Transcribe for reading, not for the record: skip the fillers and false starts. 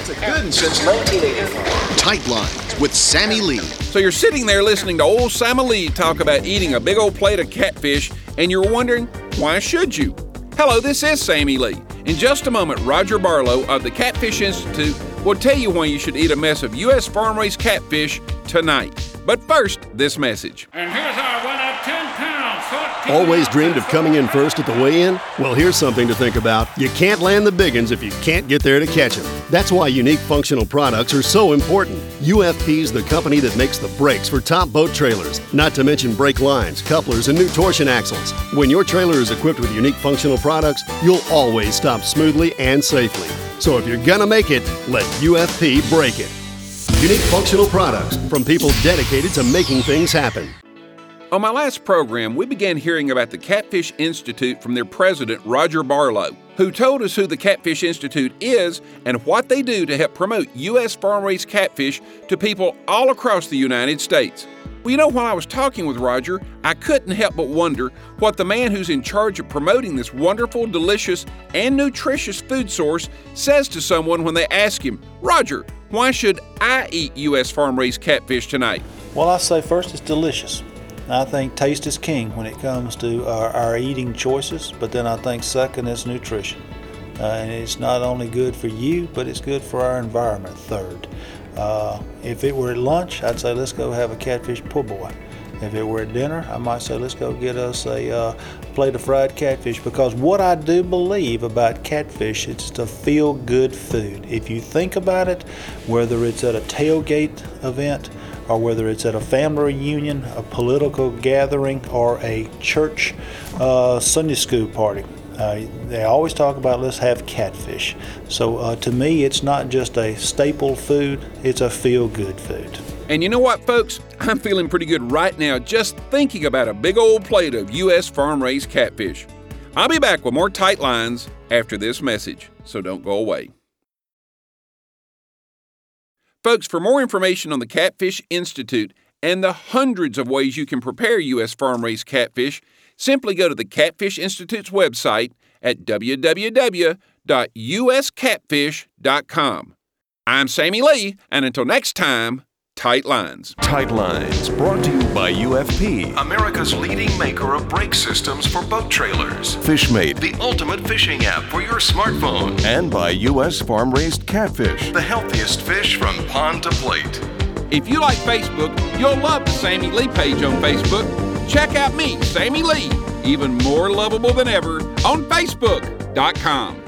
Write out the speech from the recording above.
That's a good one since 1985. Tight Lines with Sammy Lee. So you're sitting there listening to old Sammy Lee talk about eating a big old plate of catfish, and you're wondering, why should you? Hello, this is Sammy Lee. In just a moment, Roger Barlow of the Catfish Institute will tell you why you should eat a mess of U.S. farm-raised catfish tonight. But first, this message. And here's our winner, 10 pounds. 14 Always dreamed of coming in first at the weigh-in? Well, here's something to think about. You can't land the big uns if you can't get there to catch them. That's why unique functional products are so important. UFP's the company that makes the brakes for top boat trailers, not to mention brake lines, couplers, and new torsion axles. When your trailer is equipped with unique functional products, you'll always stop smoothly and safely. So if you're gonna make it, let UFP break it. Unique functional products from people dedicated to making things happen. On my last program, we began hearing about the Catfish Institute from their president, Roger Barlow, who told us who the Catfish Institute is and what they do to help promote U.S. farm-raised catfish to people all across the United States. Well, you know, while I was talking with Roger, I couldn't help but wonder what the man who's in charge of promoting this wonderful, delicious, and nutritious food source says to someone when they ask him, Roger, why should I eat U.S. farm-raised catfish tonight? Well, I say first, it's delicious. I think taste is king when it comes to our eating choices, but then I think second is nutrition. And it's not only good for you, but it's good for our environment, third. If it were at lunch, I'd say let's go have a catfish po' boy. If it were at dinner, I might say let's go get us a plate of fried catfish, because what I do believe about catfish, it's a feel-good food. If you think about it, whether it's at a tailgate event, or whether it's at a family reunion, a political gathering, or a church Sunday school party, they always talk about let's have catfish. So to me, it's not just a staple food, it's a feel-good food. And you know what, folks? I'm feeling pretty good right now just thinking about a big old plate of U.S. farm-raised catfish. I'll be back with more Tight Lines after this message, so don't go away. Folks, for more information on the Catfish Institute and the hundreds of ways you can prepare U.S. farm-raised catfish, simply go to the Catfish Institute's website at www.uscatfish.com. I'm Sammy Lee, and until next time, Tight Lines. Tight Lines, brought to you by UFP, America's leading maker of brake systems for boat trailers. FishMate, the ultimate fishing app for your smartphone. And by U.S. Farm-Raised Catfish, the healthiest fish from pond to plate. If you like Facebook, you'll love the Sammy Lee page on Facebook. Check out me, Sammy Lee, even more lovable than ever, on Facebook.com.